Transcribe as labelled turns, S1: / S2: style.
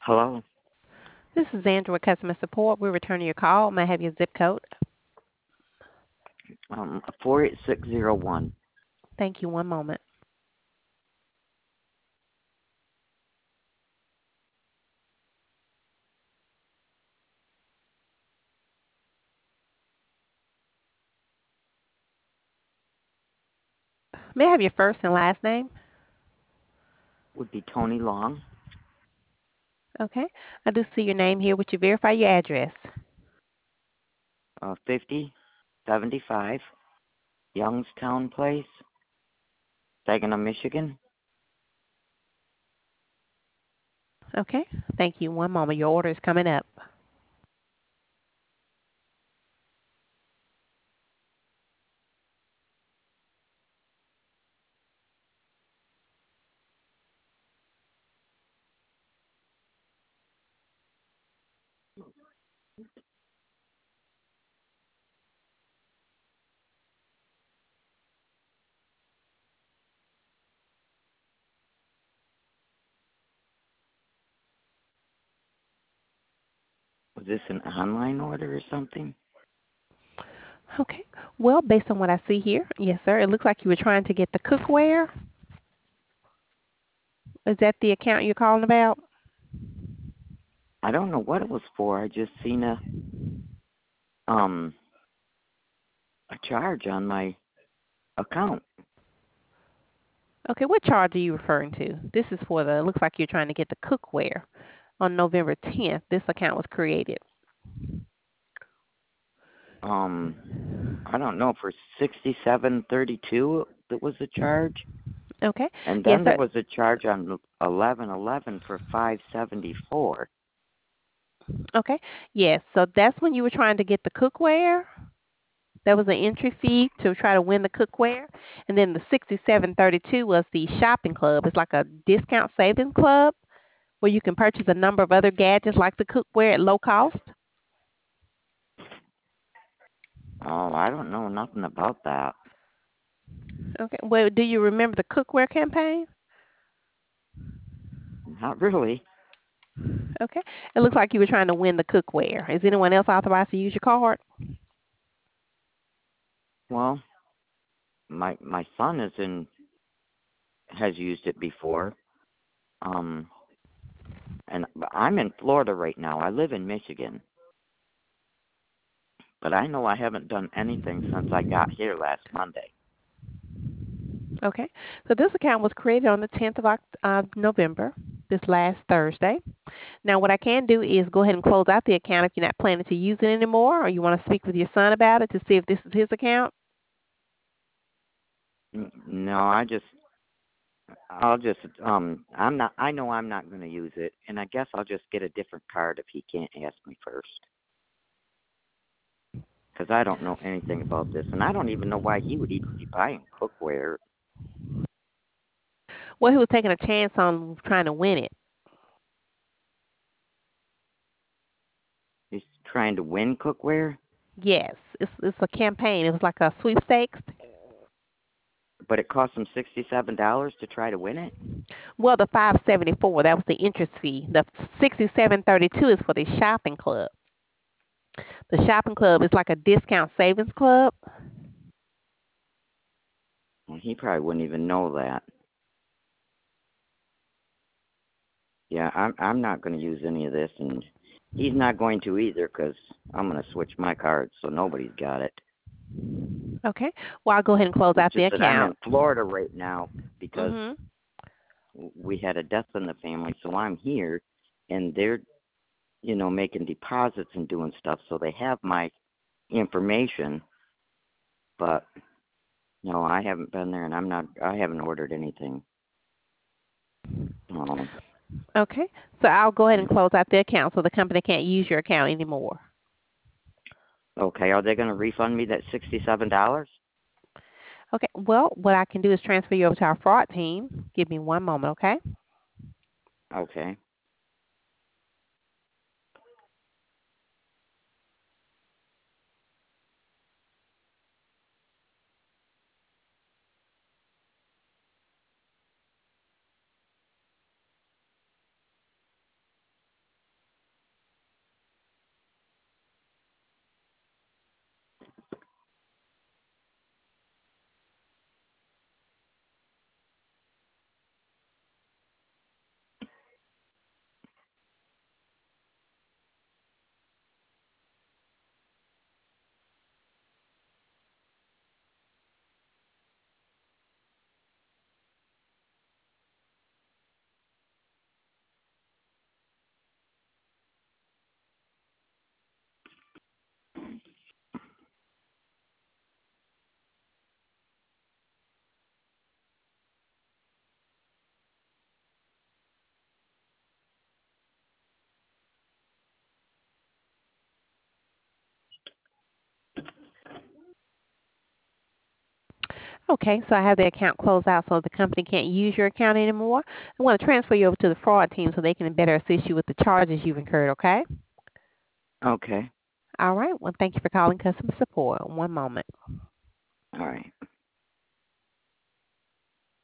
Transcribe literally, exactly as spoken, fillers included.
S1: Hello.
S2: This is Andrew with customer support. We're returning your call. May I have your zip code?
S1: Um, four eight six zero one.
S2: Thank you. One moment. May I have your first and last name?
S1: Would be Tony Long.
S2: Okay. I do see your name here. Would you verify your address?
S1: Uh, fifty seventy five Youngstown Place, Saginaw, Michigan.
S2: Okay. Thank you. One moment. Your order is coming up.
S1: Was this an online order or something?
S2: Okay. Well, based on what I see here, yes, sir. It looks like you were trying to get the cookware. Is that the account you're calling about?
S1: I don't know what it was for. I just seen a um a charge on my account.
S2: Okay. What charge are you referring to? This is for the, it looks like you're trying to get the cookware on November tenth. This account was created.
S1: Um, I don't know, for sixty seven thirty two that was the charge,
S2: Okay.
S1: and
S2: Yes,
S1: then there
S2: sir.
S1: was a charge on eleven eleven for five seventy four.
S2: Okay. Yes. So that's when you were trying to get the cookware. That was an entry fee to try to win the cookware. And then the sixty-seven thirty-two was the shopping club. It's like a discount savings club where you can purchase a number of other gadgets like the cookware at low cost.
S1: Oh, I don't know nothing about that.
S2: Okay. Well, do you remember the cookware campaign?
S1: Not really.
S2: Okay. It looks like you were trying to win the cookware. Is anyone else authorized to use your card?
S1: Well, my my son is in has used it before. Um, and I'm in Florida right now. I live in Michigan, but I know I haven't done anything since I got here last Monday.
S2: Okay. So this account was created on the tenth of Oct- uh, November, this last Thursday. Now, what I can do is go ahead and close out the account if you're not planning to use it anymore, or you want to speak with your son about it to see if this is his account.
S1: N- No, I just I'll just um I'm not I know I'm not going to use it, and I guess I'll just get a different card if he can't ask me first, because I don't know anything about this, and I don't even know why he would even be buying cookware.
S2: Well, he was taking a chance on trying to win it.
S1: He's trying to win cookware,
S2: Yes, it's it's a campaign. It was like a sweepstakes.
S1: but it cost him sixty-seven dollars to try to win it.
S2: Well, the five seventy four that was the interest fee. The sixty seven thirty two is for the shopping club. The shopping club is like a discount savings club.
S1: Well, he probably wouldn't even know that. Yeah, I'm I'm not going to use any of this, and he's not going to either, because I'm going to switch my cards so nobody's got it.
S2: Okay. Well, I'll go ahead and close
S1: It's
S2: out the
S1: just that I'm
S2: account.
S1: in Florida right now because
S2: Mhm.
S1: we had a death in the family, so I'm here, and they're, you know, making deposits and doing stuff, so they have my information, but no, I haven't been there, and I'm not, I haven't ordered anything. Um,
S2: Okay. So I'll go ahead and close out the account so the company can't use your account anymore.
S1: okay, are they going to refund me that sixty-seven dollars?
S2: Okay. Well, what I can do is transfer you over to our fraud team. Give me one moment, okay?
S1: Okay.
S2: Okay, so I have the account closed out so the company can't use your account anymore. I want to transfer you over to the fraud team so they can better assist you with the charges you've incurred, okay?
S1: Okay.
S2: All right. Well, thank you for calling customer support. One moment.